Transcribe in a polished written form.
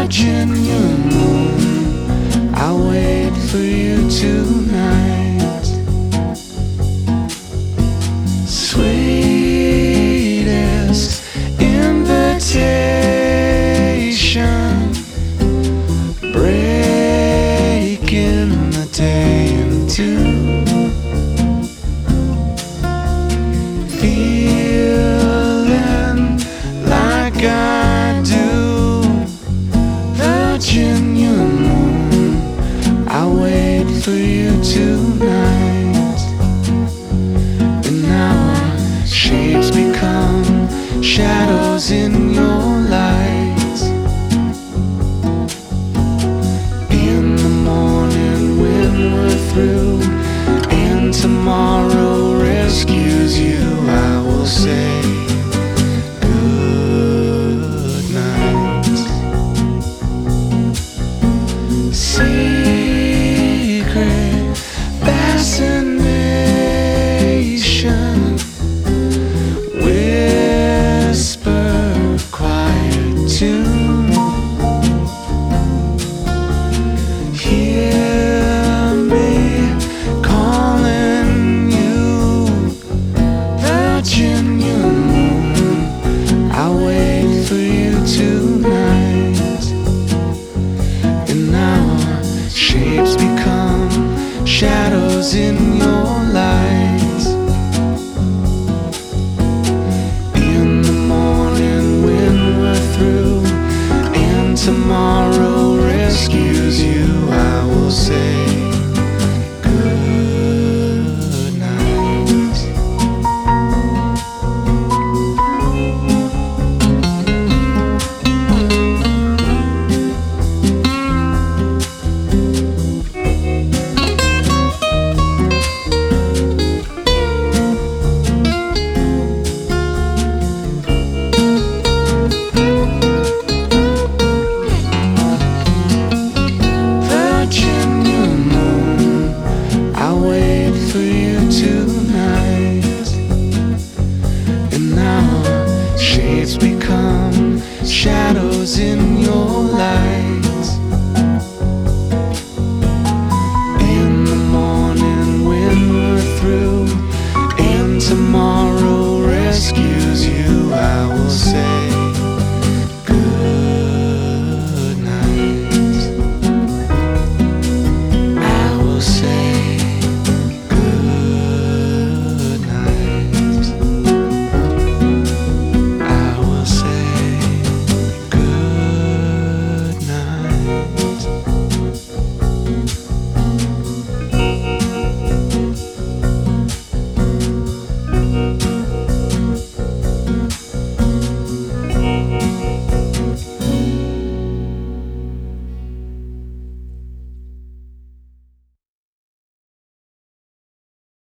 Virginia moon, I'll wait for you tonight. Sweetest invitation, breaking the day in two. Feeling like I do. Virginia moon, I'll wait for you tonight. And now our shapes become shadows in your light. In the morning when we're through and tomorrow rescues you, I will say good night. Secret fascination, whisper quiet tune. Hear me calling you. Virginia moon, I'll wait for you tonight. And now our shapes become shadows in your light. In the morning when we're through and tomorrow rescues you, I will say good night. Virginia moon, I'll wait for you tonight. And now shades become shadows in your light.